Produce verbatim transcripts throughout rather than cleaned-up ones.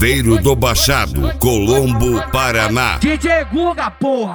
Saveiro do Baixado, Colombo, Paraná. D J Guga, porra!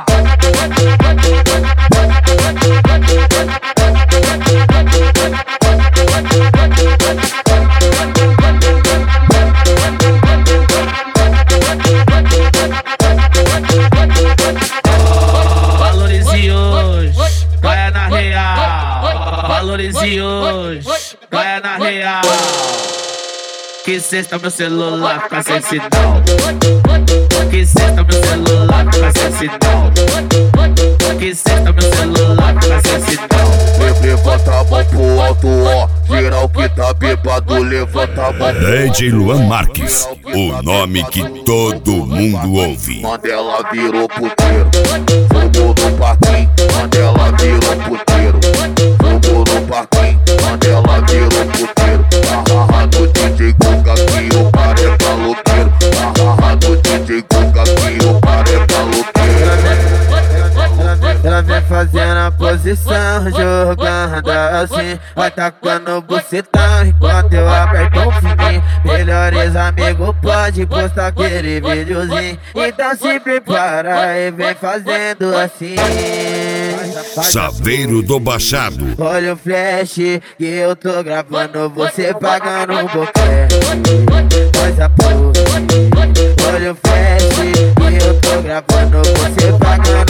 Valorize hoje, caia na real. Valorize hoje, caia na real. Que cesta meu celular fica sem sinal. Que cesta meu celular fica sem sinal. Que cesta meu celular fica sem sinal. Levanta a mão pro alto, ó. Geral que tá bêbado, levanta a mão. D J Luan Marques, o nome que todo mundo ouve. Mandela virou puteiro, fogo no parquinho. Mandela virou puteiro, fogo no parquinho. Mandela virou puteiro. Hahaha do D J Guga que o cara é caloqueiro. Hahaha do D J Guga que o cara é caloqueiro. Ela vem fazendo a posição, jogando assim, vai tacando bucetão enquanto eu aperto o fininho. Melhores amigos pode postar aquele videozinho, então se prepara e vem fazendo assim. Saveiro do Baixado. Olha o flash que eu tô gravando, você pagando um boquete. Faz a pose. Olha o flash que eu tô gravando, você pagando